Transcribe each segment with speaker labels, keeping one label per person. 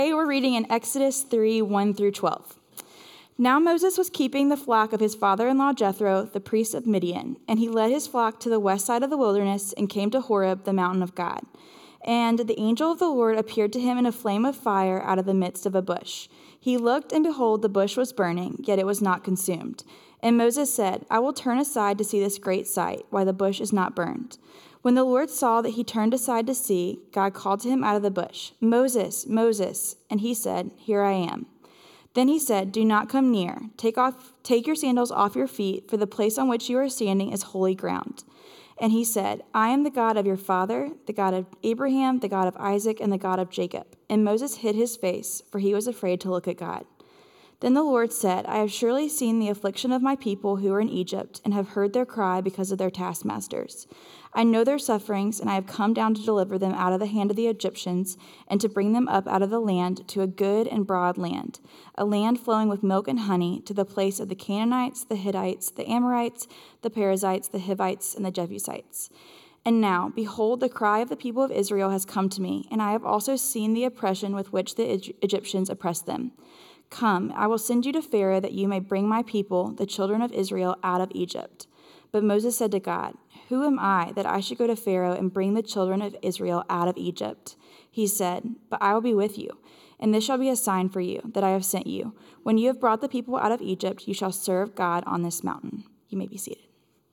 Speaker 1: Today we're reading in Exodus 3, 1 through 12. Now Moses was keeping the flock of his father-in-law Jethro, the priest of Midian, and he led his flock to the west side of the wilderness and came to Horeb, the mountain of God. And the angel of the Lord appeared to him in a flame of fire out of the midst of a bush. He looked, and behold, the bush was burning, yet it was not consumed. And Moses said, I will turn aside to see this great sight, why the bush is not burned. When the Lord saw that he turned aside to see, God called to him out of the bush, Moses, Moses. And he said, Here I am. Then he said, Do not come near. Take your sandals off your feet, for the place on which you are standing is holy ground. And he said, I am the God of your father, the God of Abraham, the God of Isaac, and the God of Jacob. And Moses hid his face, for he was afraid to look at God. Then the Lord said, I have surely seen the affliction of my people who are in Egypt, and have heard their cry because of their taskmasters. I know their sufferings, and I have come down to deliver them out of the hand of the Egyptians, and to bring them up out of the land to a good and broad land, a land flowing with milk and honey, to the place of the Canaanites, the Hittites, the Amorites, the Perizzites, the Hivites, and the Jebusites. And now, behold, the cry of the people of Israel has come to me, and I have also seen the oppression with which the Egyptians oppress them. Come, I will send you to Pharaoh that you may bring my people, the children of Israel, out of Egypt. But Moses said to God, Who am I that I should go to Pharaoh and bring the children of Israel out of Egypt? He said, But I will be with you, and this shall be a sign for you that I have sent you. When you have brought the people out of Egypt, you shall serve God on this mountain. You may be seated.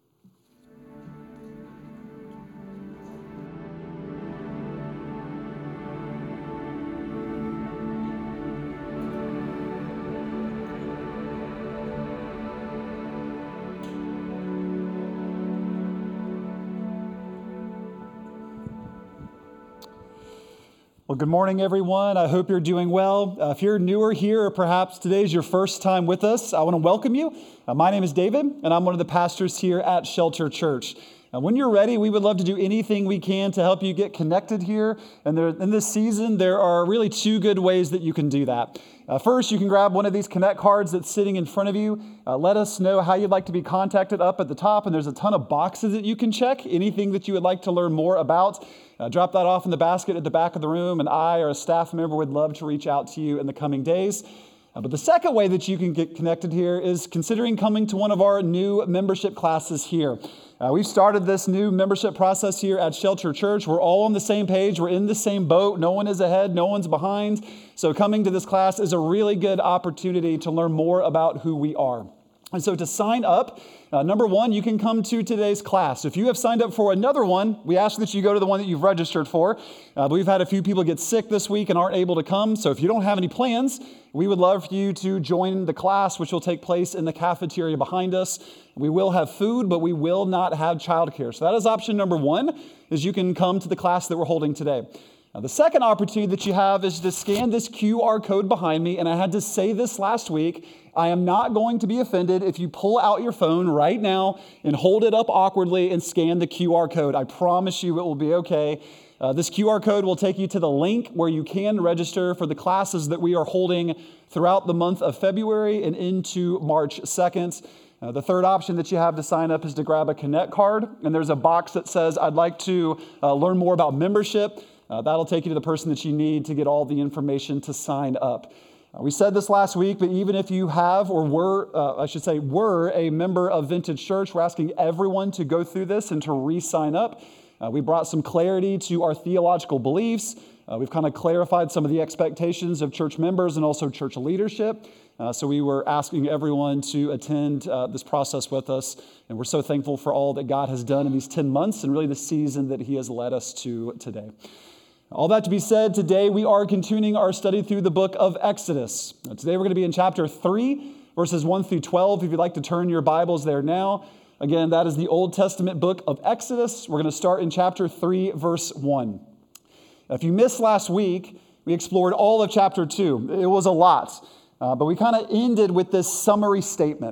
Speaker 2: Well, good morning, everyone. I hope you're doing well. If you're newer here, or perhaps today's your first time with us, I want to welcome you. My name is David, and I'm one of the pastors here at Shelter Church. When you're ready, we would love to do anything we can to help you get connected here. And in this season, there are really two good ways that you can do that. First, you can grab one of these Connect cards that's sitting in front of you. Let us know how you'd like to be contacted up at the top, and there's a ton of boxes that you can check. Anything that you would like to learn more about, drop that off in the basket at the back of the room, and I or a staff member would love to reach out to you in the coming days. But the second way that you can get connected here is considering coming to one of our new membership classes here. We've started this new membership process here at Shelter Church. We're all on the same page. We're in the same boat. No one is ahead. No one's behind. So coming to this class is a really good opportunity to learn more about who we are. And so to sign up, number one, you can come to today's class. If you have signed up for another one, we ask that you go to the one that you've registered for. We've had a few people get sick this week and aren't able to come. So if you don't have any plans, we would love for you to join the class, which will take place in the cafeteria behind us. We will have food, but we will not have childcare. So that is option number one, is you can come to the class that we're holding today. Now, the second opportunity that you have is to scan this QR code behind me. And I had to say this last week. I am not going to be offended if you pull out your phone right now and hold it up awkwardly and scan the QR code. I promise you it will be okay. This QR code will take you to the link where you can register for the classes that we are holding throughout the month of February and into March 2nd. The third option that you have to sign up is to grab a Connect card. And there's a box that says, I'd like to learn more about membership. That'll take you to the person that you need to get all the information to sign up. We said this last week, but even if you have or were a member of Vintage Church, we're asking everyone to go through this and to re-sign up. We brought some clarity to our theological beliefs. We've kind of clarified some of the expectations of church members and also church leadership. So we were asking everyone to attend this process with us. And we're so thankful for all that God has done in these 10 months and really the season that He has led us to today. All that to be said, today we are continuing our study through the book of Exodus. Today we're going to be in chapter 3, verses 1 through 12. If you'd like to turn your Bibles there now. Again, that is the Old Testament book of Exodus. We're going to start in chapter 3, verse 1. If you missed last week, we explored all of chapter 2. It was a lot, but we kind of ended with this summary statement.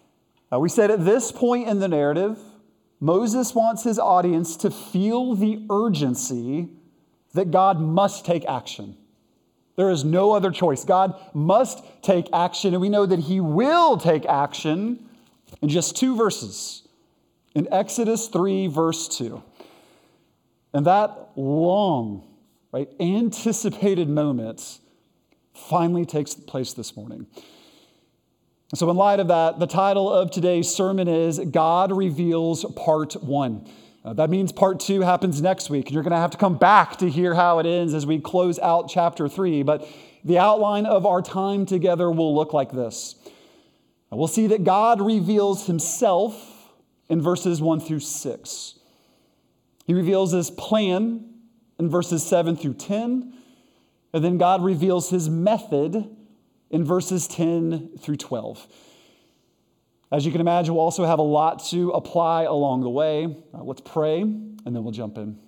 Speaker 2: We said at this point in the narrative, Moses wants his audience to feel the urgency that God must take action. There is no other choice. God must take action, and we know that He will take action in just 2 verses. In Exodus 3, verse 2. And that long, anticipated moment finally takes place this morning. So in light of that, the title of today's sermon is God Reveals Part 1. That means Part 2 happens next week, and you're going to have to come back to hear how it ends as we close out chapter 3. But the outline of our time together will look like this. We'll see that God reveals himself in verses 1 through 6. He reveals his plan in verses 7 through 10. And then God reveals his method in verses 10 through 12. As you can imagine, we'll also have a lot to apply along the way. Let's pray, and then we'll jump in.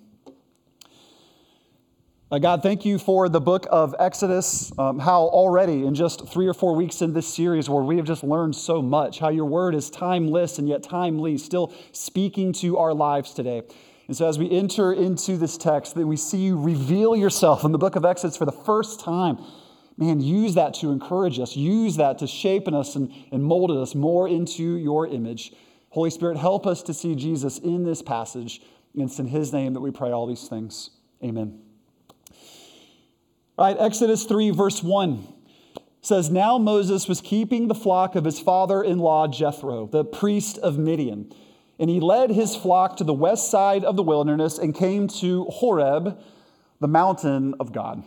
Speaker 2: God, thank you for the book of Exodus, how already in just 3 or 4 weeks in this series where we have just learned so much, how your word is timeless and yet timely, still speaking to our lives today. And so as we enter into this text, that we see you reveal yourself in the book of Exodus for the first time. Man, use that to encourage us. Use that to shape us and mold us more into your image. Holy Spirit, help us to see Jesus in this passage. And it's in his name that we pray all these things. Amen. All right, Exodus 3, verse 1 says, Now Moses was keeping the flock of his father-in-law Jethro, the priest of Midian. And he led his flock to the west side of the wilderness and came to Horeb, the mountain of God.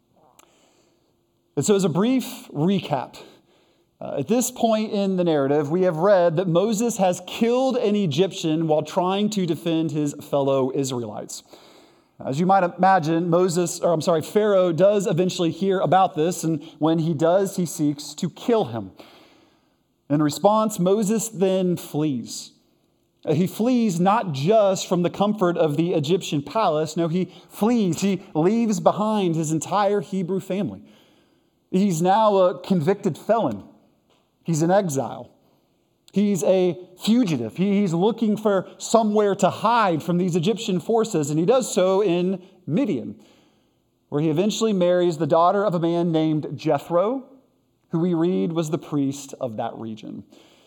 Speaker 2: And so as a brief recap, at this point in the narrative, we have read that Moses has killed an Egyptian while trying to defend his fellow Israelites. As you might imagine, Pharaoh does eventually hear about this, and when he does, he seeks to kill him. In response, Moses then flees. He flees not just from the comfort of the Egyptian palace. No, he flees. He leaves behind his entire Hebrew family. He's now a convicted felon. He's in exile. He's a fugitive. He's looking for somewhere to hide from these Egyptian forces, and he does so in Midian, where he eventually marries the daughter of a man named Jethro, who we read was the priest of that region.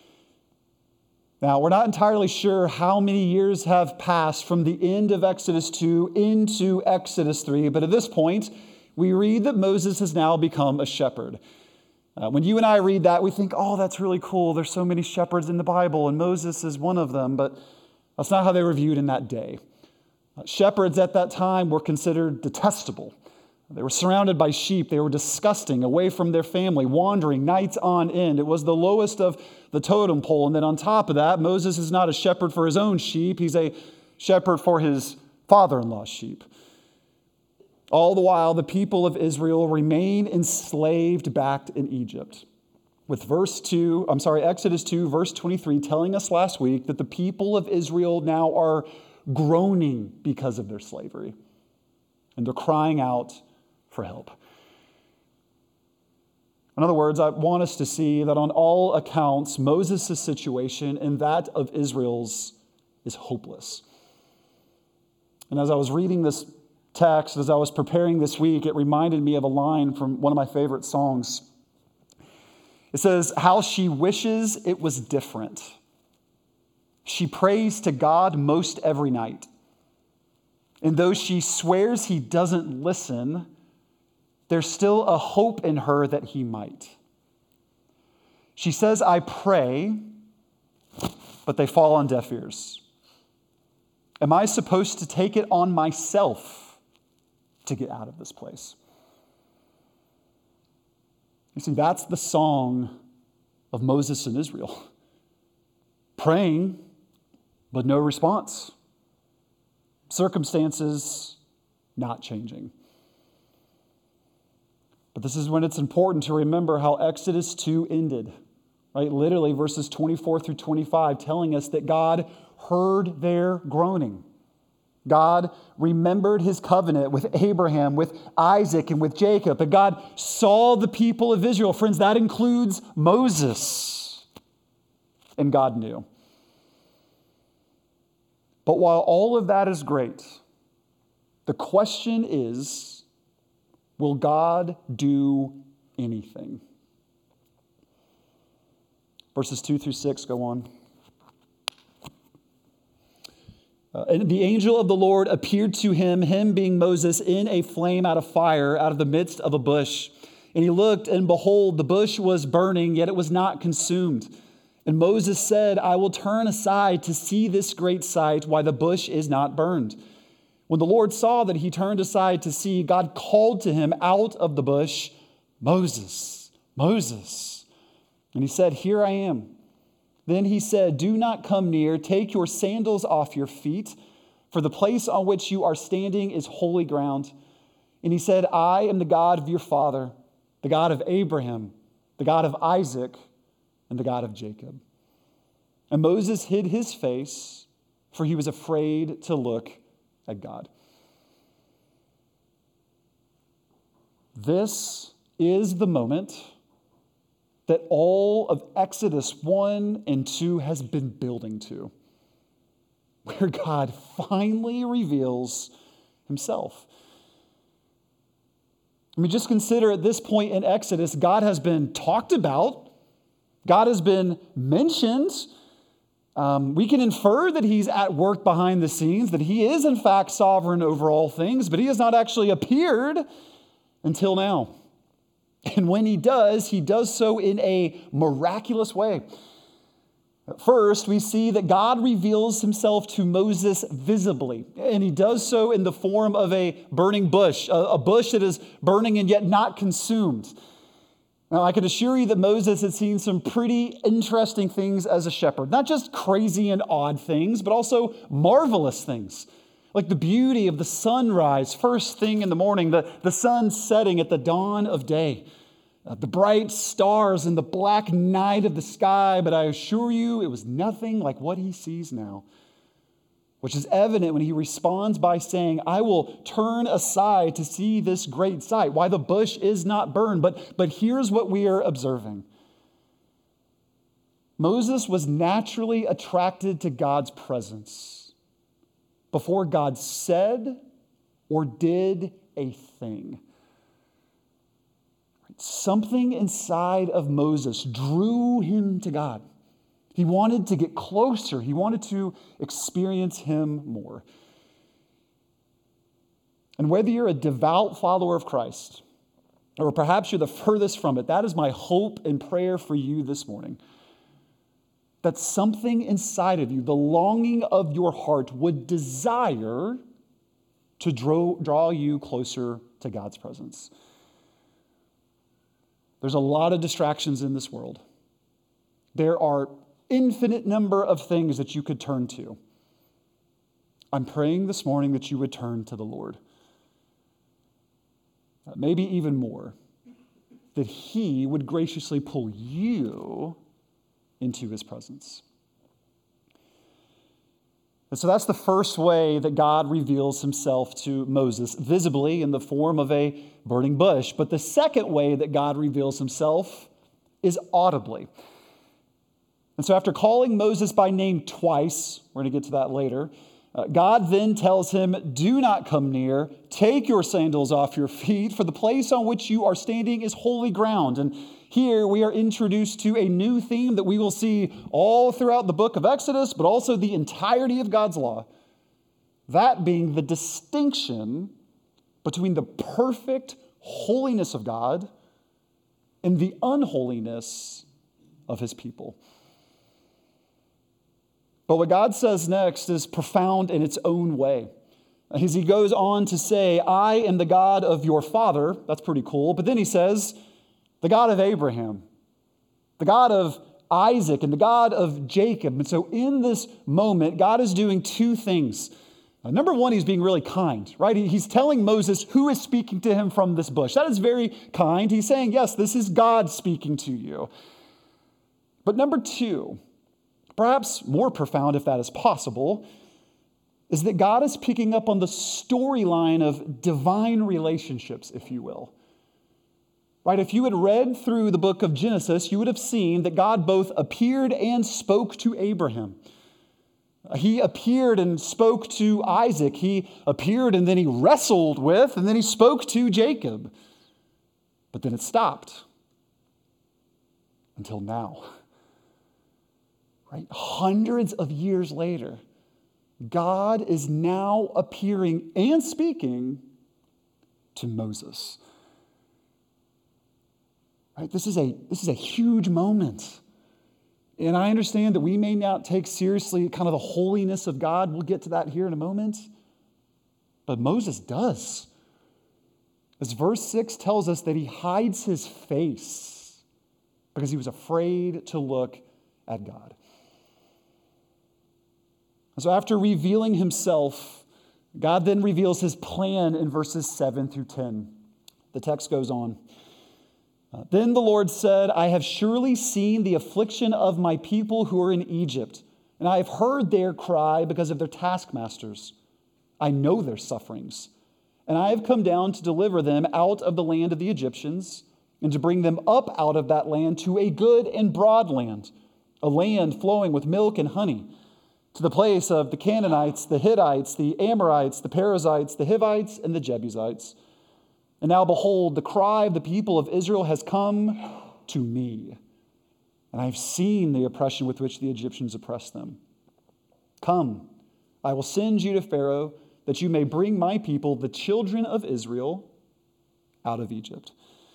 Speaker 2: Now, we're not entirely sure how many years have passed from the end of Exodus 2 into Exodus 3, but at this point, we read that Moses has now become a shepherd. When you and I read that, we think, oh, that's really cool. There's so many shepherds in the Bible, and Moses is one of them, but that's not how they were viewed in that day. Shepherds at that time were considered detestable. They were surrounded by sheep. They were disgusting, away from their family, wandering nights on end. It was the lowest of the totem pole. And then on top of that, Moses is not a shepherd for his own sheep. He's a shepherd for his father-in-law's sheep. All the while, the people of Israel remain enslaved back in Egypt. With Exodus 2, verse 23, telling us last week that the people of Israel now are groaning because of their slavery. And they're crying out for help. In other words, I want us to see that on all accounts, Moses' situation and that of Israel's is hopeless. And as I was reading this text, as I was preparing this week, it reminded me of a line from one of my favorite songs. It says, how she wishes it was different. She prays to God most every night. And though she swears he doesn't listen, there's still a hope in her that he might. She says, I pray, but they fall on deaf ears. Am I supposed to take it on myself to get out of this place? You see, that's the song of Moses and Israel. Praying, but no response. Circumstances not changing. But this is when it's important to remember how Exodus 2 ended. Right? Literally, verses 24 through 25 telling us that God heard their groaning. God remembered his covenant with Abraham, with Isaac, and with Jacob. And God saw the people of Israel. Friends, that includes Moses. And God knew. But while all of that is great, the question is, will God do anything? Verses 2 through 6 go on. And the angel of the Lord appeared to him being Moses, in a flame out of fire out of the midst of a bush. And he looked, and behold, the bush was burning, yet it was not consumed. And Moses said, I will turn aside to see this great sight, why the bush is not burned. When the Lord saw that he turned aside to see, God called to him out of the bush, Moses, Moses. And he said, Here I am. Then he said, Do not come near, take your sandals off your feet, for the place on which you are standing is holy ground. And he said, I am the God of your father, the God of Abraham, the God of Isaac, and the God of Jacob. And Moses hid his face, for he was afraid to look at God. This is the moment that all of Exodus 1 and 2 has been building to, where God finally reveals himself. I mean, just consider at this point in Exodus, God has been talked about. God has been mentioned. We can infer that he's at work behind the scenes, that he is in fact sovereign over all things, but he has not actually appeared until now. And when he does so in a miraculous way. First, we see that God reveals himself to Moses visibly, and he does so in the form of a burning bush, a bush that is burning and yet not consumed. Now, I can assure you that Moses had seen some pretty interesting things as a shepherd, not just crazy and odd things, but also marvelous things, like the beauty of the sunrise first thing in the morning, the sun setting at the dawn of day. The bright stars and the black night of the sky, but I assure you it was nothing like what he sees now, which is evident when he responds by saying, I will turn aside to see this great sight, why the bush is not burned. But here's what we are observing. Moses was naturally attracted to God's presence before God said or did a thing. Something inside of Moses drew him to God. He wanted to get closer. He wanted to experience him more. And whether you're a devout follower of Christ, or perhaps you're the furthest from it, that is my hope and prayer for you this morning. That something inside of you, the longing of your heart, would desire to draw you closer to God's presence. There's a lot of distractions in this world. There are infinite number of things that you could turn to. I'm praying this morning that you would turn to the Lord. Maybe even more, that he would graciously pull you into his presence. And so that's the first way that God reveals himself to Moses, visibly in the form of a burning bush. But the second way that God reveals himself is audibly. And so after calling Moses by name twice, we're going to get to that later, God then tells him, do not come near, take your sandals off your feet, for the place on which you are standing is holy ground. And here we are introduced to a new theme that we will see all throughout the book of Exodus, but also the entirety of God's law. That being the distinction between the perfect holiness of God and the unholiness of his people. But what God says next is profound in its own way. As he goes on to say, I am the God of your father. That's pretty cool. But then he says, the God of Abraham, the God of Isaac, and the God of Jacob. And so in this moment, God is doing two things. Number one, he's being really kind, right? He's telling Moses who is speaking to him from this bush. That is very kind. He's saying, yes, this is God speaking to you. But number two, perhaps more profound if that is possible, is that God is picking up on the storyline of divine relationships, if you will. Right? If you had read through the book of Genesis, you would have seen that God both appeared and spoke to Abraham. He appeared and spoke to Isaac. He appeared and then he wrestled with, and then he spoke to Jacob. But then it stopped until now. Right? Hundreds of years later, God is now appearing and speaking to Moses. Right? This is a huge moment. And I understand that we may not take seriously kind of the holiness of God. We'll get to that here in a moment. But Moses does. As verse 6 tells us that he hides his face because he was afraid to look at God. So after revealing himself, God then reveals his plan in verses 7 through 10. The text goes on. Then the Lord said, I have surely seen the affliction of my people who are in Egypt, and I have heard their cry because of their taskmasters. I know their sufferings, and I have come down to deliver them out of the land of the Egyptians and to bring them up out of that land to a good and broad land, a land flowing with milk and honey, to the place of the Canaanites, the Hittites, the Amorites, the Perizzites, the Hivites, and the Jebusites. And now behold, the cry of the people of Israel has come to me, and I have seen the oppression with which the Egyptians oppress them. Come, I will send you to Pharaoh, that you may bring my people, the children of Israel, out of Egypt.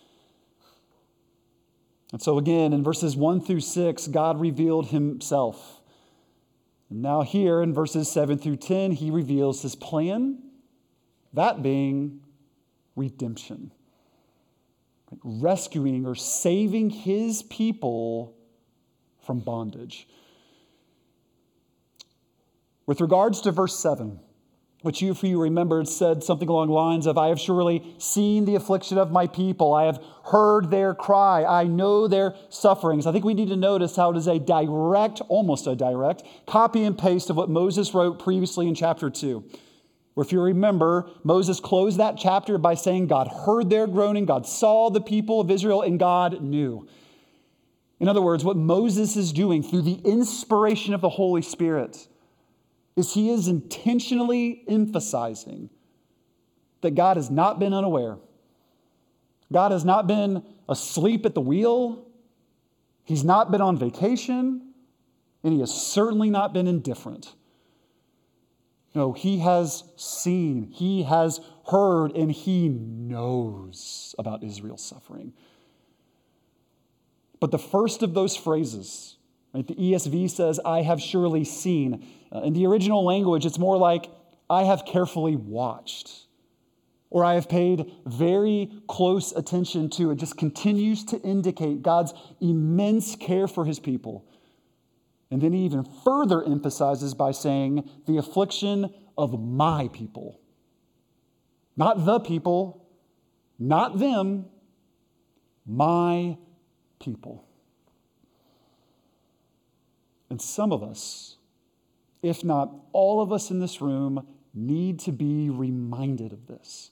Speaker 2: And so again, in verses 1 through 6, God revealed himself. And now here in verses 7 through 10, he reveals his plan, that being redemption. Rescuing or saving his people from bondage. With regards to verse 7, which you, if you remembered, said something along the lines of, I have surely seen the affliction of my people. I have heard their cry. I know their sufferings. I think we need to notice how it is almost a direct copy and paste of what Moses wrote previously in chapter 2. Where if you remember, Moses closed that chapter by saying God heard their groaning, God saw the people of Israel, and God knew. In other words, what Moses is doing through the inspiration of the Holy Spirit is he is intentionally emphasizing that God has not been unaware. God has not been asleep at the wheel. He's not been on vacation. And he has certainly not been indifferent. No, he has seen, he has heard, and he knows about Israel's suffering. But the first of those phrases, right, the ESV says, I have surely seen. In the original language, it's more like, I have carefully watched, or I have paid very close attention to. It just continues to indicate God's immense care for his people. And then he even further emphasizes by saying, the affliction of my people. Not the people, not them, my people. And some of us, if not all of us in this room, need to be reminded of this.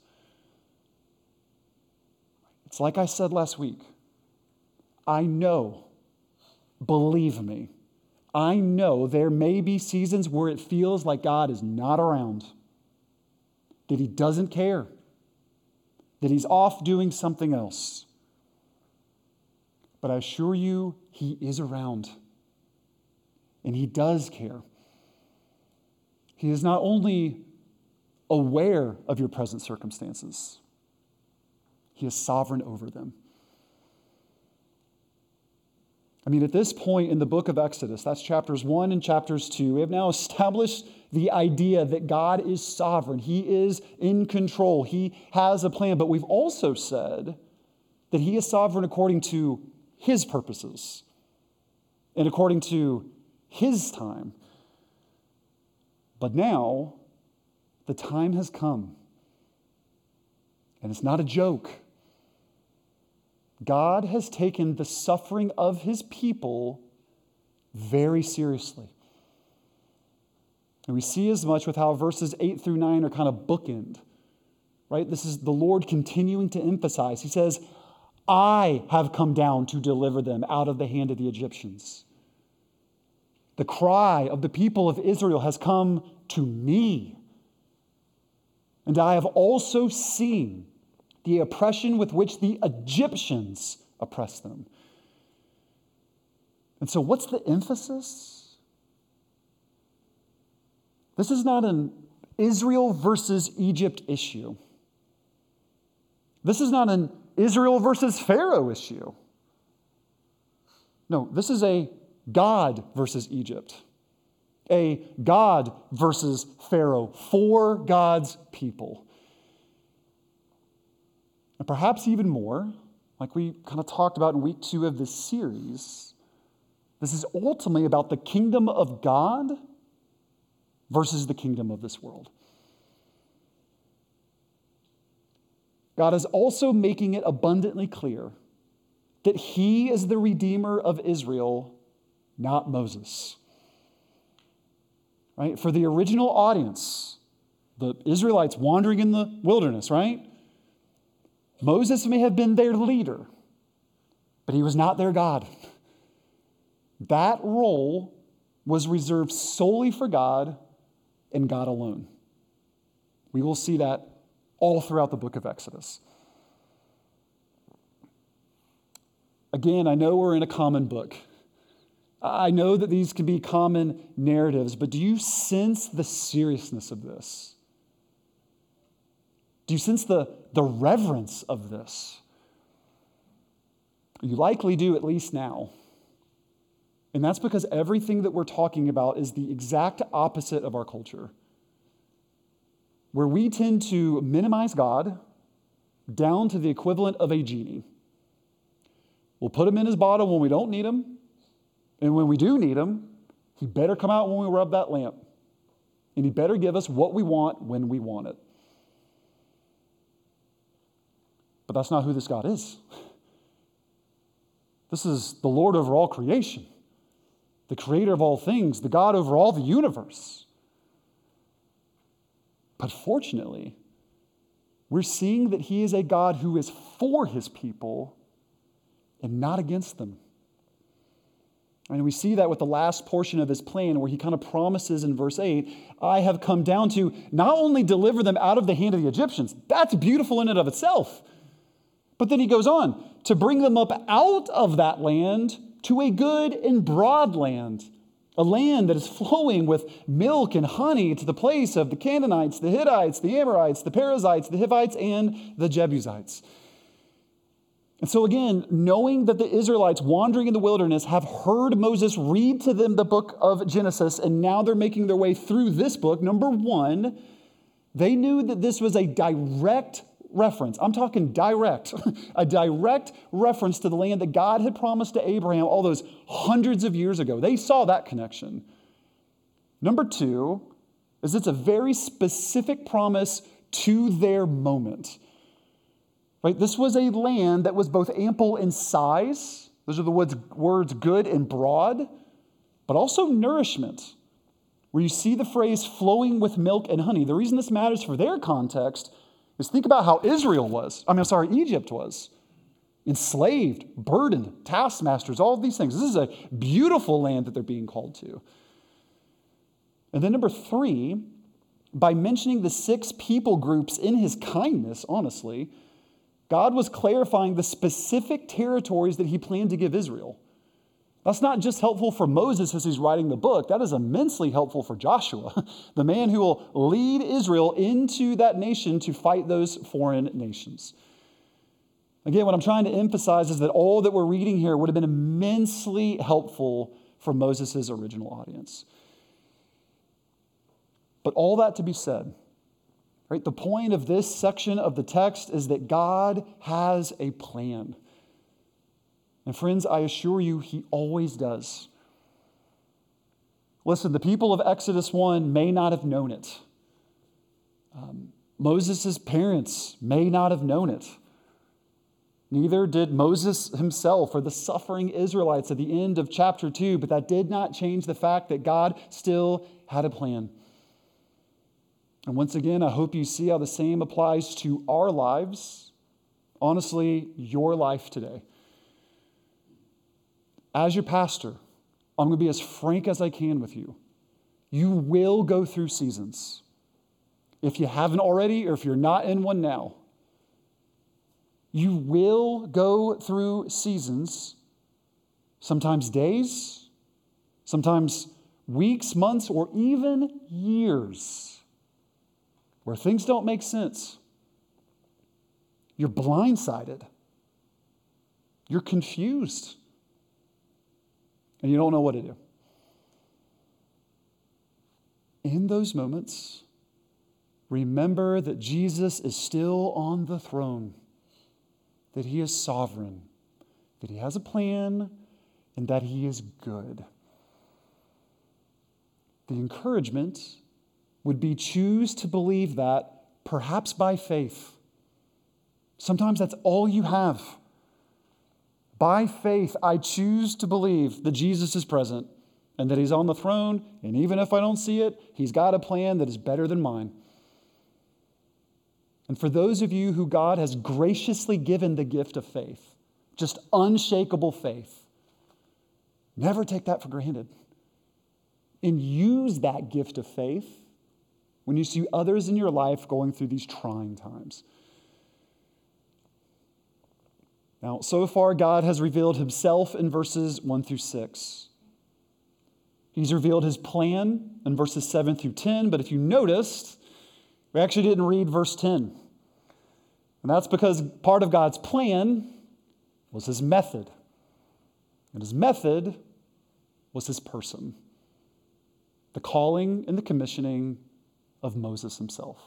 Speaker 2: It's like I said last week. I know, believe me, I know there may be seasons where it feels like God is not around, that he doesn't care, that he's off doing something else. But I assure you, he is around, and he does care. He is not only aware of your present circumstances, he is sovereign over them. I mean, at this point in the book of Exodus, that's chapters 1 and chapters 2, we have now established the idea that God is sovereign. He is in control. He has a plan. But we've also said that he is sovereign according to his purposes and according to his time. But now, the time has come. And it's not a joke. God has taken the suffering of his people very seriously. And we see as much with how verses 8 through 9 are kind of bookend, right? This is the Lord continuing to emphasize. He says, I have come down to deliver them out of the hand of the Egyptians. The cry of the people of Israel has come to me. And I have also seen the oppression with which the Egyptians oppress them. And so what's the emphasis? This is not an Israel versus Egypt issue. This is not an Israel versus Pharaoh issue. No, this is a God versus Egypt. A God versus Pharaoh for God's people. And perhaps even more, like we kind of talked about in week 2 of this series, this is ultimately about the kingdom of God versus the kingdom of this world. God is also making it abundantly clear that he is the Redeemer of Israel, not Moses. Right? For the original audience, the Israelites wandering in the wilderness, right? Moses may have been their leader, but he was not their God. That role was reserved solely for God and God alone. We will see that all throughout the book of Exodus. Again, I know we're in a common book. I know that these can be common narratives, but do you sense the seriousness of this? Do you sense the reverence of this? You likely do, at least now. And that's because everything that we're talking about is the exact opposite of our culture, where we tend to minimize God down to the equivalent of a genie. We'll put him in his bottle when we don't need him, and when we do need him, he better come out when we rub that lamp, and he better give us what we want when we want it. But that's not who this God is. This is the Lord over all creation, the creator of all things, the God over all the universe. But fortunately, we're seeing that he is a God who is for his people and not against them. And we see that with the last portion of his plan, where he kind of promises in verse 8, I have come down to not only deliver them out of the hand of the Egyptians, that's beautiful in and of itself, but then he goes on to bring them up out of that land to a good and broad land, a land that is flowing with milk and honey, to the place of the Canaanites, the Hittites, the Amorites, the Perizzites, the Hivites, and the Jebusites. And so again, knowing that the Israelites wandering in the wilderness have heard Moses read to them the book of Genesis, and now they're making their way through this book, number one, they knew that this was a direct reference. I'm talking direct, a direct reference to the land that God had promised to Abraham all those hundreds of years ago. They saw that connection. Number two is it's a very specific promise to their moment. Right? This was a land that was both ample in size, those are the words good and broad, but also nourishment, where you see the phrase flowing with milk and honey. The reason this matters for their context is think about how Egypt was. Enslaved, burdened, taskmasters, all of these things. This is a beautiful land that they're being called to. And then number three, by mentioning the 6 people groups in his kindness, honestly, God was clarifying the specific territories that he planned to give Israel. That's not just helpful for Moses as he's writing the book. That is immensely helpful for Joshua, the man who will lead Israel into that nation to fight those foreign nations. Again, what I'm trying to emphasize is that all that we're reading here would have been immensely helpful for Moses' original audience. But all that to be said, right, the point of this section of the text is that God has a plan. And friends, I assure you, he always does. Listen, the people of Exodus 1 may not have known it. Moses' parents may not have known it. Neither did Moses himself or the suffering Israelites at the end of chapter 2, but that did not change the fact that God still had a plan. And once again, I hope you see how the same applies to our lives, honestly, your life today. As your pastor, I'm going to be as frank as I can with you. You will go through seasons. If you haven't already, or if you're not in one now, you will go through seasons, sometimes days, sometimes weeks, months, or even years, where things don't make sense. You're blindsided. You're confused. and you don't know what to do. In those moments, remember that Jesus is still on the throne, that he is sovereign, that he has a plan, and that he is good. The encouragement would be choose to believe that, perhaps by faith. Sometimes that's all you have. By faith, I choose to believe that Jesus is present and that he's on the throne, and even if I don't see it, he's got a plan that is better than mine. And for those of you who God has graciously given the gift of faith, just unshakable faith, never take that for granted. And use that gift of faith when you see others in your life going through these trying times. Now, so far, God has revealed himself in verses 1 through 6. He's revealed his plan in verses 7 through 10, but if you noticed, we actually didn't read verse 10. And that's because part of God's plan was his method. And his method was his person. The calling and the commissioning of Moses himself.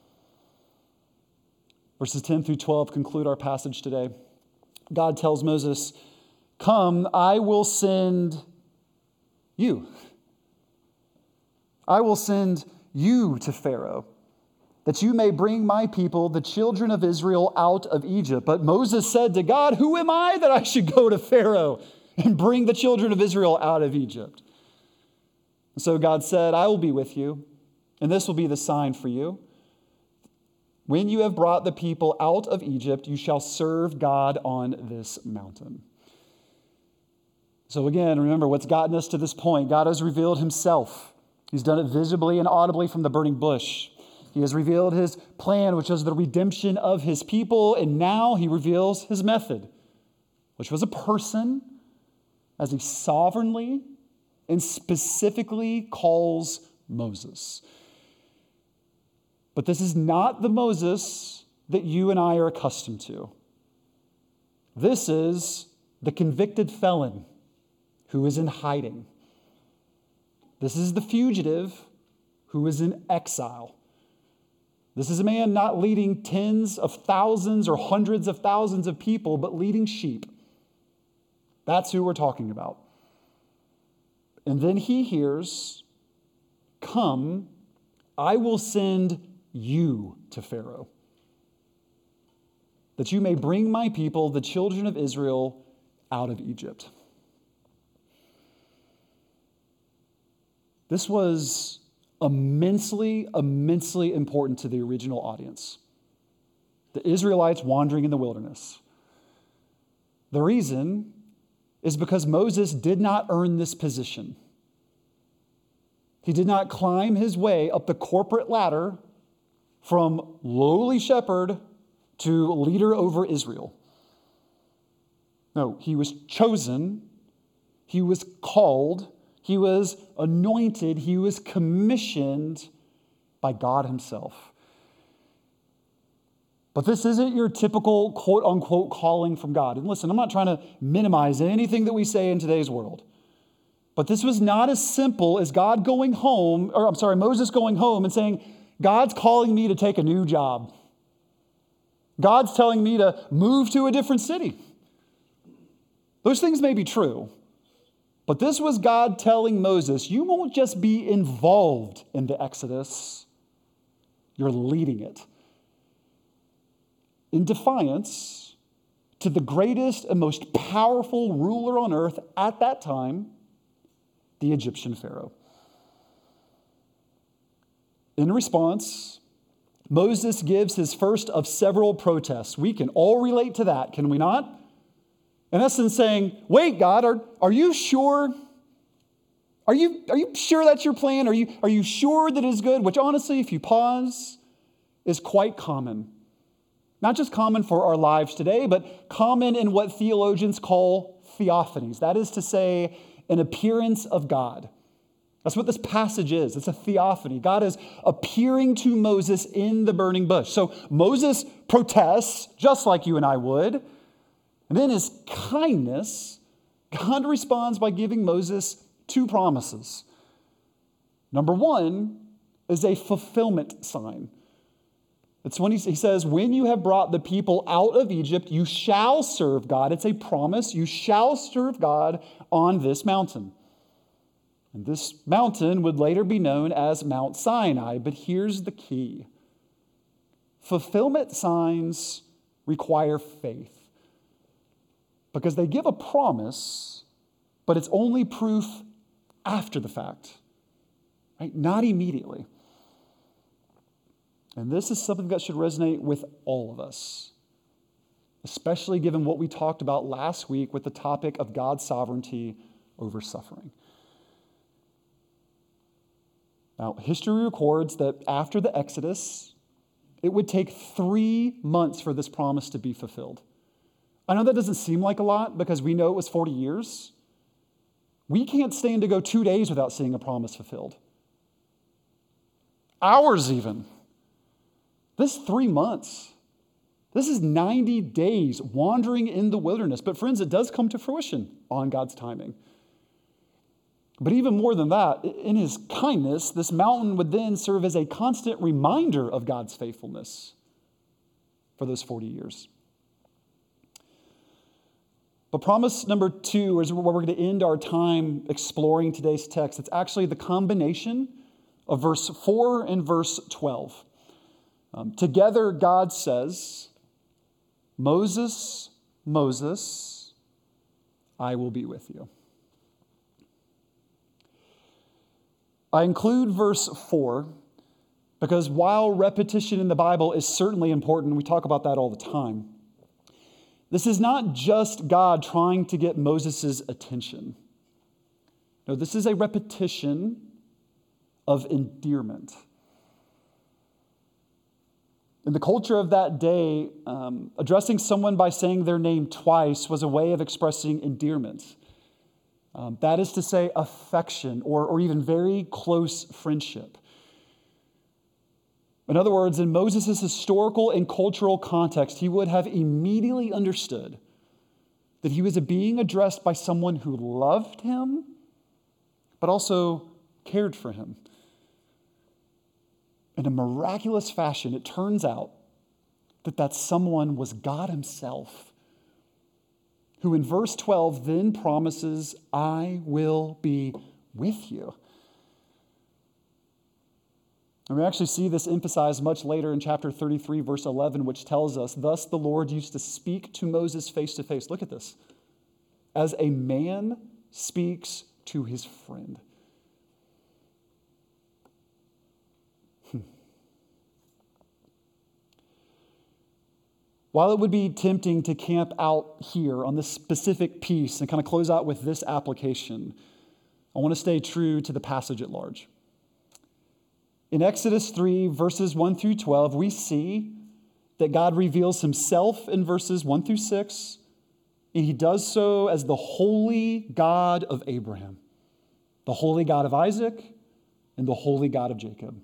Speaker 2: Verses 10 through 12 conclude our passage today. God tells Moses, "Come, I will send you. I will send you to Pharaoh, that you may bring my people, the children of Israel, out of Egypt." But Moses said to God, "Who am I that I should go to Pharaoh and bring the children of Israel out of Egypt?" And so God said, "I will be with you, and this will be the sign for you. When you have brought the people out of Egypt, you shall serve God on this mountain." So again, remember what's gotten us to this point. God has revealed himself. He's done it visibly and audibly from the burning bush. He has revealed his plan, which was the redemption of his people, and now he reveals his method, which was a person, as he sovereignly and specifically calls Moses. But this is not the Moses that you and I are accustomed to. This is the convicted felon who is in hiding. This is the fugitive who is in exile. This is a man not leading tens of thousands or hundreds of thousands of people, but leading sheep. That's who we're talking about. And then he hears, "Come, I will send you to Pharaoh, that you may bring my people, the children of Israel, out of Egypt." This was immensely important to the original audience. The Israelites wandering in the wilderness. The reason is because Moses did not earn this position. He did not climb his way up the corporate ladder from lowly shepherd to leader over Israel. No, he was chosen, he was called, he was anointed, he was commissioned by God himself. But this isn't your typical quote-unquote calling from God. And listen, I'm not trying to minimize anything that we say in today's world. But this was not as simple as Moses going home and saying, "God's calling me to take a new job. God's telling me to move to a different city." Those things may be true. But this was God telling Moses, you won't just be involved in the Exodus, you're leading it. In defiance to the greatest and most powerful ruler on earth at that time, the Egyptian Pharaoh. In response, Moses gives his first of several protests. We can all relate to that, can we not? In essence saying, "Wait, God, are you sure? Are you sure that's your plan? Are you sure that it's good?" Which honestly, if you pause, is quite common. Not just common for our lives today, but common in what theologians call theophanies. That is to say, an appearance of God. That's what this passage is. It's a theophany. God is appearing to Moses in the burning bush. So Moses protests, just like you and I would. And in his kindness, God responds by giving Moses two promises. Number one is a fulfillment sign. It's when he says, when you have brought the people out of Egypt, you shall serve God. It's a promise. You shall serve God on this mountain. And this mountain would later be known as Mount Sinai. But here's the key. Fulfillment signs require faith because they give a promise, but it's only proof after the fact, right? Not immediately. And this is something that should resonate with all of us, especially given what we talked about last week with the topic of God's sovereignty over suffering. Now, history records that after the Exodus, it would take 3 months for this promise to be fulfilled. I know that doesn't seem like a lot because we know it was 40 years. We can't stand to go 2 days without seeing a promise fulfilled. Hours even. This 3 months. This is 90 days wandering in the wilderness. But friends, it does come to fruition on God's timing. But even more than that, in his kindness, this mountain would then serve as a constant reminder of God's faithfulness for those 40 years. But promise number 2 is where we're going to end our time exploring today's text. It's actually the combination of verse 4 and verse 12. Together, God says, Moses, Moses, I will be with you. I include verse 4 because while repetition in the Bible is certainly important, we talk about that all the time, this is not just God trying to get Moses' attention. No, this is a repetition of endearment. In the culture of that day, addressing someone by saying their name twice was a way of expressing endearment. That is to say, affection or even very close friendship. In other words, in Moses' historical and cultural context, he would have immediately understood that he was being addressed by someone who loved him, but also cared for him. In a miraculous fashion, it turns out that that someone was God himself, who in verse 12 then promises, I will be with you. And we actually see this emphasized much later in chapter 33, verse 11, which tells us, thus the Lord used to speak to Moses face to face. Look at this. As a man speaks to his friend. While it would be tempting to camp out here on this specific piece and kind of close out with this application, I want to stay true to the passage at large. In Exodus 3, verses 1 through 12, we see that God reveals himself in verses 1 through 6, and he does so as the holy God of Abraham, the holy God of Isaac, and the holy God of Jacob.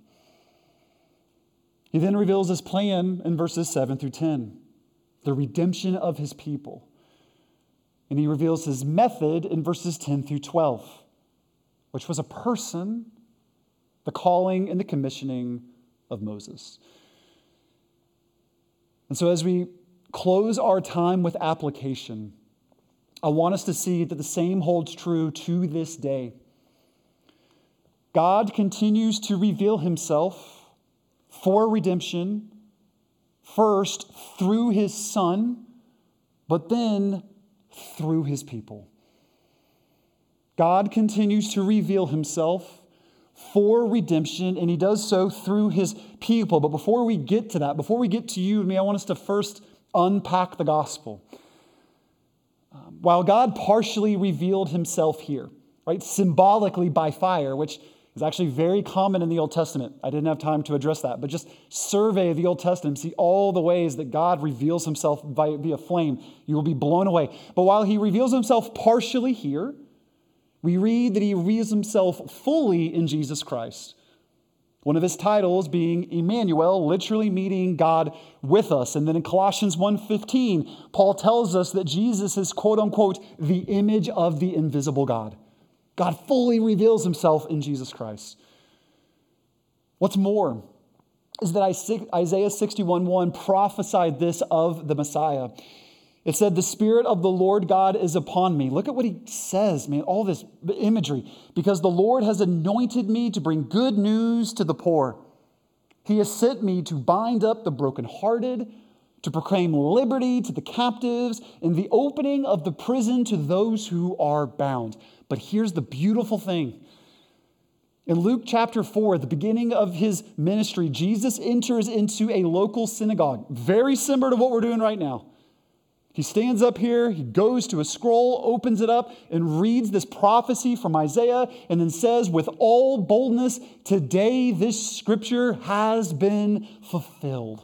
Speaker 2: He then reveals his plan in verses 7 through 10. The redemption of his people. And he reveals his method in verses 10 through 12, which was a person, the calling and the commissioning of Moses. And so as we close our time with application, I want us to see that the same holds true to this day. God continues to reveal himself for redemption, first through his Son, but then through his people. God continues to reveal himself for redemption, and he does so through his people. But before we get to that, before we get to you and me, I want us to first unpack the gospel. While God partially revealed himself here, right, symbolically by fire, which is actually very common in the Old Testament. I didn't have time to address that, but just survey the Old Testament, see all the ways that God reveals himself via flame. You will be blown away. But while he reveals himself partially here, we read that he reveals himself fully in Jesus Christ. One of his titles being Emmanuel, literally meaning God with us. And then in Colossians 1:15, Paul tells us that Jesus is, quote unquote, the image of the invisible God. God fully reveals himself in Jesus Christ. What's more is that Isaiah 61:1 prophesied this of the Messiah. It said, the Spirit of the Lord God is upon me. Look at what he says, man, all this imagery. Because the Lord has anointed me to bring good news to the poor. He has sent me to bind up the brokenhearted, to proclaim liberty to the captives, and the opening of the prison to those who are bound. But here's the beautiful thing. In Luke chapter 4, at the beginning of his ministry, Jesus enters into a local synagogue, very similar to what we're doing right now. He stands up here, he goes to a scroll, opens it up, and reads this prophecy from Isaiah, and then says with all boldness, today this scripture has been fulfilled.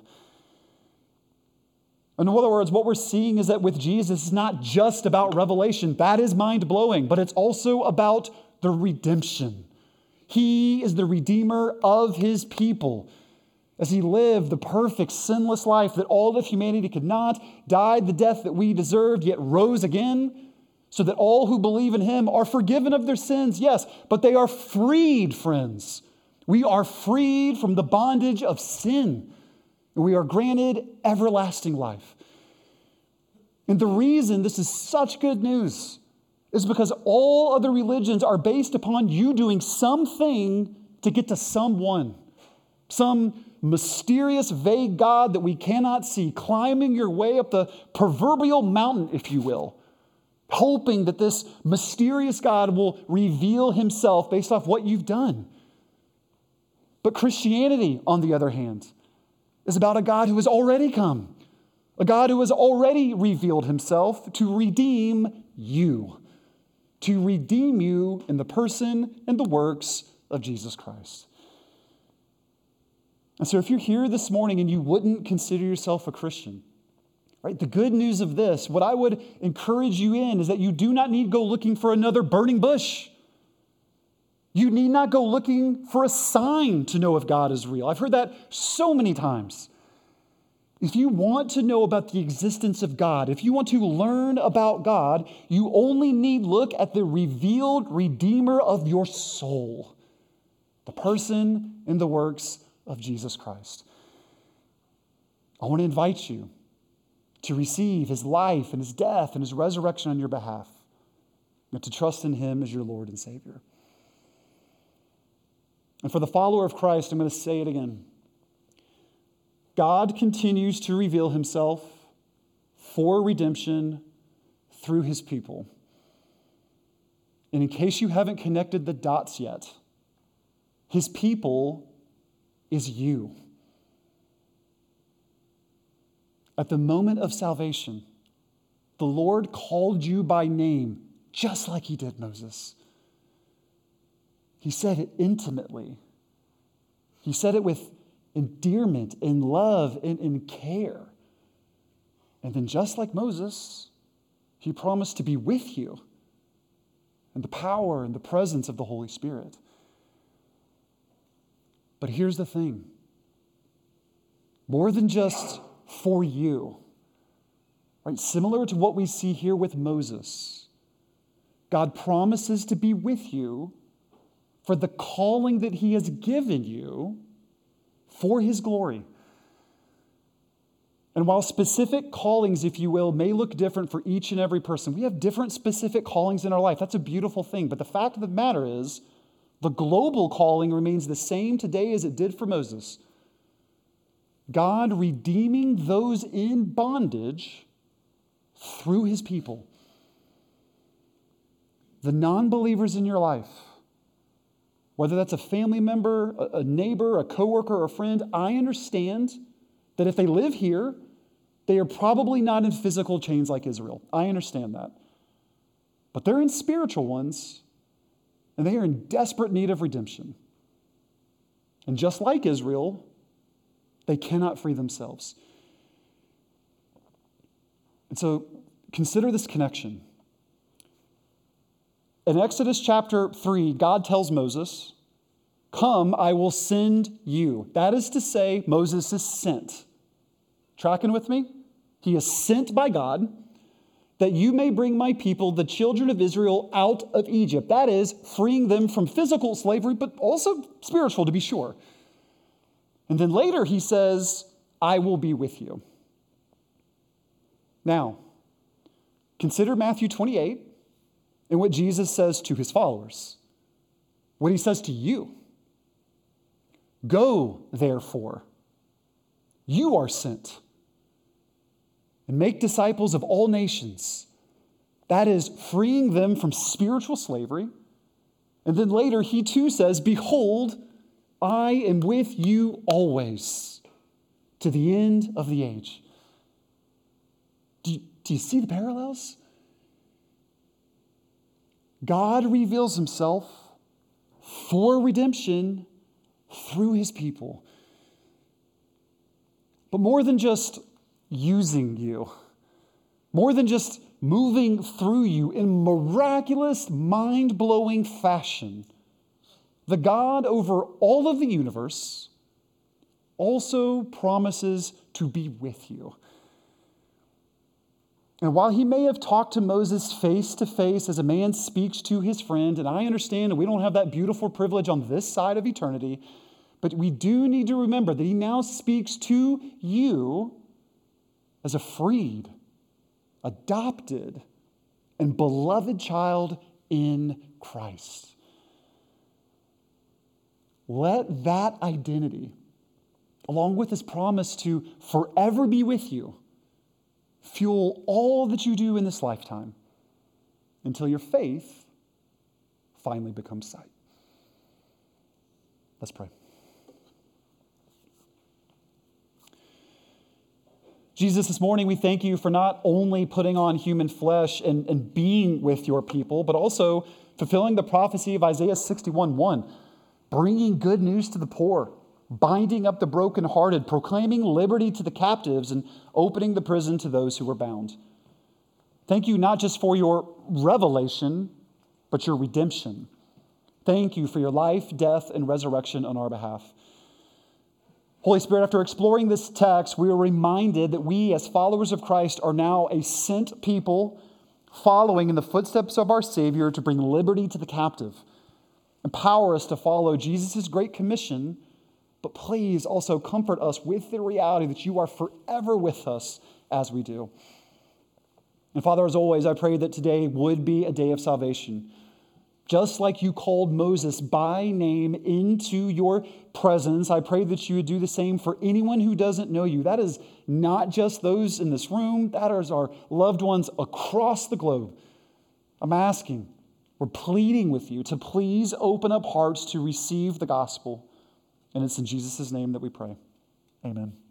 Speaker 2: In other words, what we're seeing is that with Jesus, it's not just about revelation. That is mind-blowing, but it's also about the redemption. He is the redeemer of his people. As he lived the perfect, sinless life that all of humanity could not, died the death that we deserved, yet rose again, so that all who believe in him are forgiven of their sins, yes, but they are freed, friends. We are freed from the bondage of sin, and we are granted everlasting life. And the reason this is such good news is because all other religions are based upon you doing something to get to someone, some mysterious, vague God that we cannot see, climbing your way up the proverbial mountain, if you will, hoping that this mysterious God will reveal himself based off what you've done. But Christianity, on the other hand, is about a God who has already come, a God who has already revealed himself to redeem you in the person and the works of Jesus Christ. And so if you're here this morning and you wouldn't consider yourself a Christian, right? The good news of this, what I would encourage you in is that you do not need to go looking for another burning bush. You need not go looking for a sign to know if God is real. I've heard that so many times. If you want to know about the existence of God, if you want to learn about God, you only need look at the revealed Redeemer of your soul, the person and the works of Jesus Christ. I want to invite you to receive his life and his death and his resurrection on your behalf, and to trust in him as your Lord and Savior. And for the follower of Christ, I'm going to say it again. God continues to reveal himself for redemption through his people. And in case you haven't connected the dots yet, his people is you. At the moment of salvation, the Lord called you by name, just like he did Moses. He said it intimately. He said it with endearment and love and care. And then just like Moses, he promised to be with you in the power and the presence of the Holy Spirit. But here's the thing. More than just for you, right? Similar to what we see here with Moses, God promises to be with you for the calling that he has given you for his glory. And while specific callings, if you will, may look different for each and every person, we have different specific callings in our life. That's a beautiful thing. But the fact of the matter is, the global calling remains the same today as it did for Moses. God redeeming those in bondage through his people. The non-believers in your life, whether that's a family member, a neighbor, a coworker, or a friend, I understand that if they live here, they are probably not in physical chains like Israel. I understand that. But they're in spiritual ones, and they are in desperate need of redemption. And just like Israel, they cannot free themselves. And so consider this connection. In Exodus chapter 3, God tells Moses, Come, I will send you. That is to say, Moses is sent. Tracking with me? He is sent by God that you may bring my people, the children of Israel, out of Egypt. That is, freeing them from physical slavery, but also spiritual, to be sure. And then later he says, I will be with you. Now, consider Matthew 28 and what Jesus says to his followers. What he says to you. Go, therefore. You are sent. And make disciples of all nations. That is, freeing them from spiritual slavery. And then later he too says, behold, I am with you always to the end of the age. Do you see the parallels? God reveals himself for redemption through his people. But more than just using you, more than just moving through you in miraculous, mind-blowing fashion, the God over all of the universe also promises to be with you. And while he may have talked to Moses face to face as a man speaks to his friend, and I understand that we don't have that beautiful privilege on this side of eternity, but we do need to remember that he now speaks to you as a freed, adopted, and beloved child in Christ. Let that identity, along with his promise to forever be with you, fuel all that you do in this lifetime until your faith finally becomes sight. Let's pray. Jesus, this morning we thank you for not only putting on human flesh and being with your people, but also fulfilling the prophecy of Isaiah 61:1, bringing good news to the poor, binding up the brokenhearted, proclaiming liberty to the captives, and opening the prison to those who are bound. Thank you not just for your revelation, but your redemption. Thank you for your life, death, and resurrection on our behalf. Holy Spirit, after exploring this text, we are reminded that we, as followers of Christ, are now a sent people following in the footsteps of our Savior to bring liberty to the captive. Empower us to follow Jesus' great commission, but please also comfort us with the reality that you are forever with us as we do. And Father, as always, I pray that today would be a day of salvation. Just like you called Moses by name into your presence, I pray that you would do the same for anyone who doesn't know you. That is not just those in this room, that is our loved ones across the globe. I'm asking, we're pleading with you to please open up hearts to receive the gospel. And it's in Jesus' name that we pray. Amen.